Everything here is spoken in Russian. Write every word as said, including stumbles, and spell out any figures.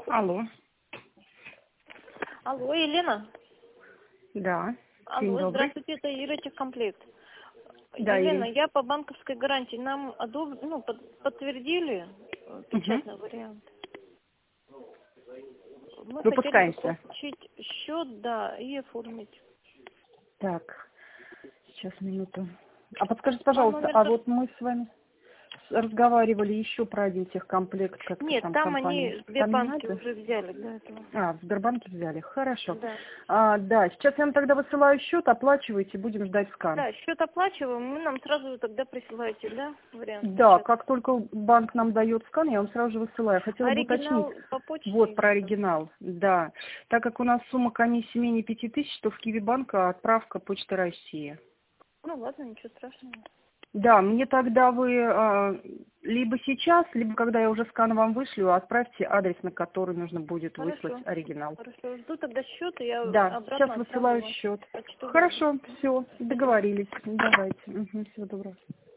Алло. Алло, Елена? Да. День Алло, добрый. здравствуйте, это Ира Техкомплект. Да, Елена, Ирина. я по банковской гарантии. Нам одоб... ну, под- подтвердили э, Угу. печатный вариант. Мы хотели бы Выпускаемся. получить счет, да, и оформить. Так, сейчас минуту. А подскажите, Вам пожалуйста, номер... а кар- вот мы с вами с- разговаривали еще про один техкомплект, как-то Нет, там там компания. они в Там не Сбербанке надо? уже взяли до этого. А, в Сбербанке взяли. Хорошо. Да. А, да, сейчас я вам тогда высылаю счет, оплачивайте, будем ждать скан. Да, счет оплачиваем, вы нам сразу тогда присылаете, да, вариант Да, печатный. как только банк нам дает скан, я вам сразу же высылаю. Хотела бы уточнить. Оригинал по почте Вот, про или как? оригинал, да. Так как у нас сумма комиссии менее пяти тысяч, то в Киви банка отправка Почта России. Ну ладно, ничего страшного. Да, мне тогда вы э, либо сейчас, либо когда я уже скан вам вышлю, отправьте адрес, на который нужно будет выслать Хорошо. оригинал. Хорошо. Жду тогда счет, и я Да, сейчас обратно отправлю высылаю ваш счет. почтовый адрес. Хорошо, все, Спасибо. договорились. Давайте. Угу, всего доброго.